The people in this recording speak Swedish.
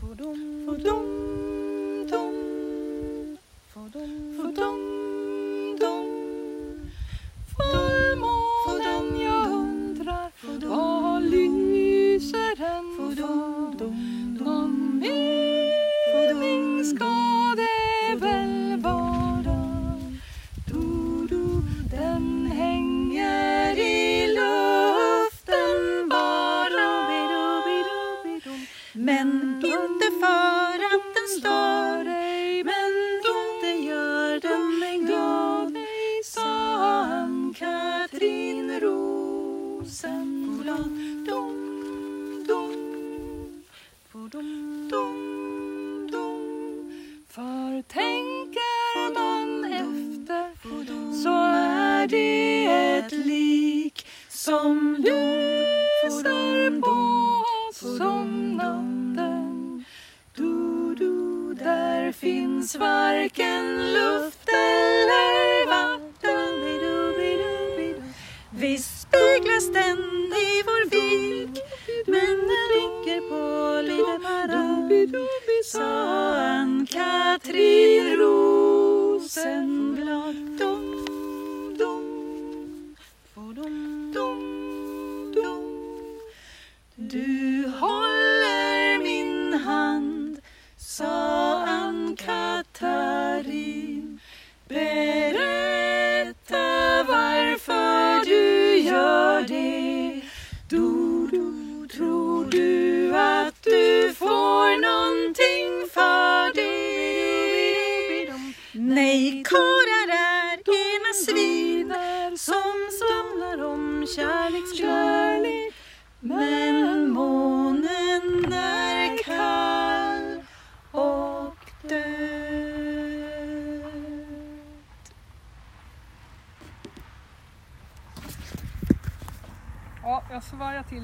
Fullmånen jag undrar, var lyser den? Någon mening ska det väl vara. Den hänger i luften bara. Men inte för att den stör dig, men inte gör den mig glad, sa Ann-Katrin Rosenblad. För tänker man efter så är det ett lik som lyser på oss om natten. Där finns varken luft eller vatten. Visst speglas den i vår vik, men den ligger på lite parad, sa Ann-Katrin Rosenblad. Du håller min hand, sa Ann-Katrin. Berätta varför du gör det. Tror du att du får någonting för det? Nej, kårar är ena svinar som samlar om kärlek. Men månen är kall och död. Ja, jag svarar till.